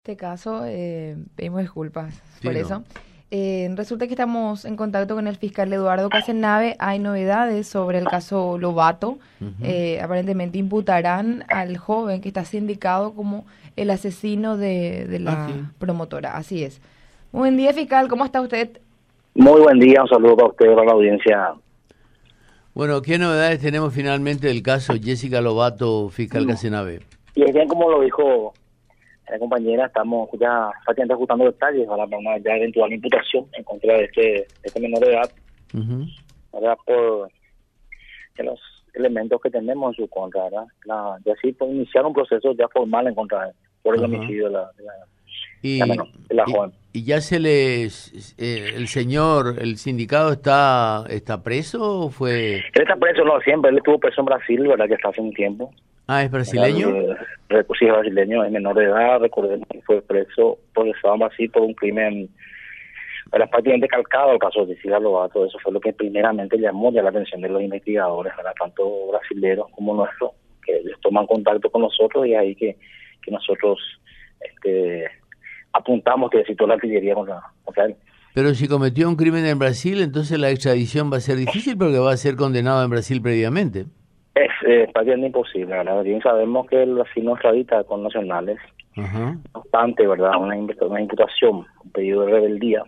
Este caso, pedimos disculpas Sí, por no. eso. Resulta que estamos en contacto con el fiscal Eduardo Casenave. Hay novedades sobre el caso Lobato. Ujú. Aparentemente imputarán al joven que está sindicado como el asesino de Ah, sí. la promotora. Así es. Buen día, fiscal. ¿Cómo está usted? Muy buen día, un saludo para usted, para la audiencia. Bueno, ¿qué novedades tenemos finalmente del caso Jessica Lobato, fiscal Mm, Casenave? Y es bien como lo dijo la compañera, estamos ya prácticamente ajustando detalles para una ya eventual imputación en contra de este menor de edad, Ujú. ¿verdad? Por los elementos que tenemos en su contra, ¿verdad? Ya sí, por iniciar un proceso ya formal en contra de él, por el Ajá. homicidio de la Y, menor, de la y, joven. y ya el señor, el sindicado está preso o fue... Él está preso, no siempre, él estuvo preso en Brasil, ¿verdad? Que está hace un tiempo. Ah, ¿es Era brasileño? recursivo brasileño, es menor de edad, recordemos que fue preso, procesado en Brasil por un crimen, era prácticamente calcado el caso de Jessica Lobato. Eso fue lo que primeramente llamó ya la atención de los investigadores, ¿verdad? Tanto brasileños como nuestros, que ellos toman contacto con nosotros y ahí que nosotros este, apuntamos que descitó la artillería contra él. Pero si cometió un crimen en Brasil, entonces la extradición va a ser difícil porque va a ser condenado en Brasil previamente. Es prácticamente imposible, ¿verdad? Bien sabemos que el Brasil no extradita con nacionales, Ajá. no obstante, ¿verdad? Una imputación, un pedido de rebeldía,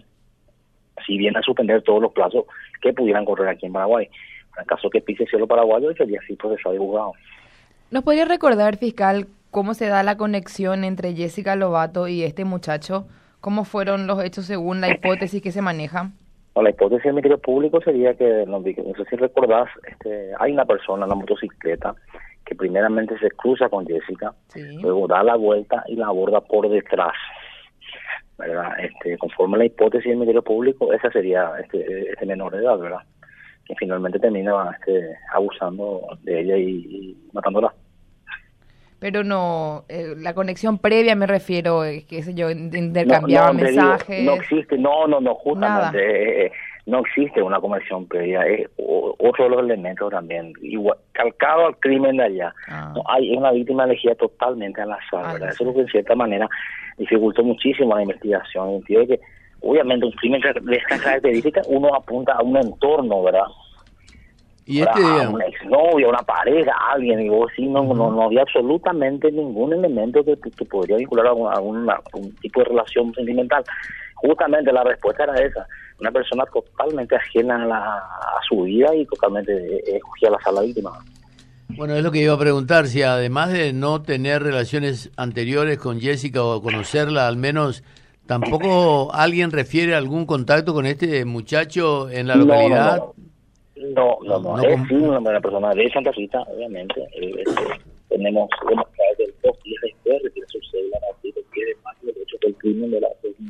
si viene a suspender todos los plazos que pudieran correr aquí en Paraguay. En el caso que pise cielo paraguayo, sería así procesado y juzgado. ¿Nos podría recordar, fiscal, cómo se da la conexión entre Jessica Lobato y este muchacho? ¿Cómo fueron los hechos según la hipótesis que se maneja? La hipótesis del Ministerio Público sería que, no sé si recordás, hay una persona en la motocicleta que primeramente se cruza con Jessica, Sí. luego da la vuelta y la aborda por detrás, ¿verdad? Conforme a la hipótesis del Ministerio Público, esa sería este menor de edad, ¿verdad? Que finalmente termina abusando de ella y matándola. Pero no, la conexión previa me refiero, qué sé yo, No, intercambiaba no, te digo, no mensajes, existe, no, nada. justamente, no existe una conversión previa, es otro de los elementos también, igual, calcado al crimen de allá. Ah, No, hay una víctima elegida totalmente al azar, al ¿verdad? Eso es lo azar. que en cierta manera dificultó muchísimo la investigación, en el sentido de que, obviamente, un crimen de estas características, uno apunta a un entorno, ¿verdad? Y Ahora, este, a una exnovia, a una pareja, a alguien, y vos sí, ujú. no había absolutamente ningún elemento que podría vincular a un tipo de relación sentimental. Justamente la respuesta era esa, una persona totalmente ajena a su vida y totalmente escogía la sala víctima. Bueno, es lo que iba a preguntar, si además de no tener relaciones anteriores con Jessica o conocerla, al menos tampoco alguien refiere algún contacto con este muchacho en la No, no, localidad. no, No, no es sí una persona de Santa Rita, obviamente. Tenemos demostrado que 2 días después retira su cédula de pie de mayo del hecho del crimen de la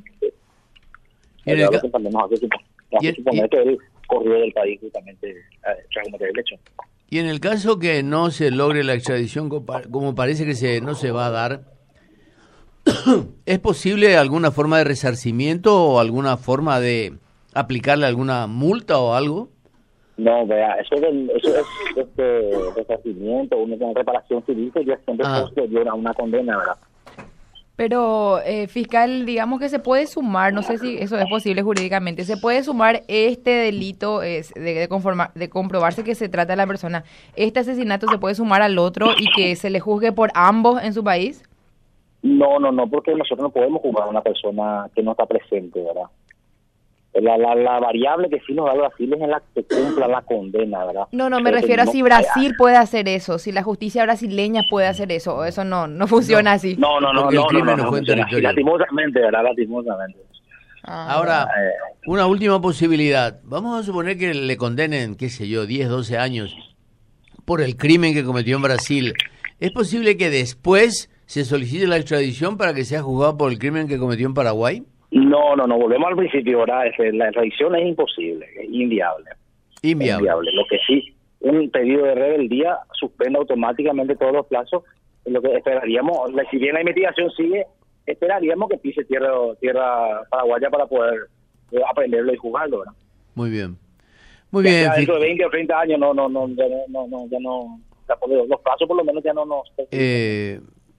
y en el, lo ca- que también nos y, hace en- suponer que él corrió del país justamente tras cometer el hecho. y en el caso que no se logre la extradición, como parece que no se va a dar, ¿es posible alguna forma de resarcimiento o alguna forma de aplicarle alguna multa o algo? No, vea, eso es resarcimiento, una reparación civil que ya siempre Ah, posterior a una condena, ¿verdad? Pero, fiscal, digamos que se puede sumar, no sé si eso es posible jurídicamente, se puede sumar este delito de comprobarse que se trata de la persona, este asesinato se puede sumar al otro y que se le juzgue por ambos en su país. No, porque nosotros no podemos juzgar a una persona que no está presente, ¿verdad? La variable que sí nos da Brasil es en la que cumpla la condena, ¿verdad? No, no, me Pero refiero a tenemos, si Brasil puede hacer eso, si la justicia brasileña puede hacer eso, o eso no funciona no, así. porque el crimen no no fue en funciona así, territorio. lastimosamente, ¿verdad? Lastimosamente. Ah, Ahora, una última posibilidad. Vamos a suponer que le condenen, qué sé yo, 10, 12 años por el crimen que cometió en Brasil. ¿Es posible que después se solicite la extradición para que sea juzgado por el crimen que cometió en Paraguay? No, volvemos al principio, ¿verdad? La extradición es imposible, es inviable. Es Inviable. inviable. Lo que sí, un pedido de rebeldía suspende automáticamente todos los plazos. Lo que esperaríamos, si bien la investigación sigue, esperaríamos que pise tierra paraguaya para poder aprenderlo y jugarlo, ¿verdad? Muy bien. Muy Ya bien, sea dentro de 20 o 30 años, ya no, los plazos por lo menos ya no nos perjudican. eh,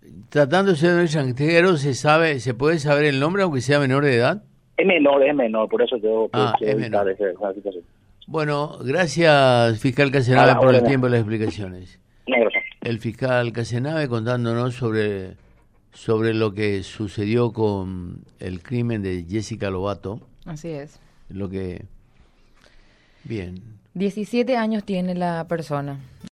tratándose de un extranjero, ¿se puede saber el nombre aunque sea menor de edad? Es menor, por eso yo quiero evitar esa situación. Bueno, gracias, fiscal Casenave, por el tiempo y las explicaciones. El fiscal Casenave contándonos sobre lo que sucedió con el crimen de Jessica Lobato. Así es. Bien. 17 años tiene la persona.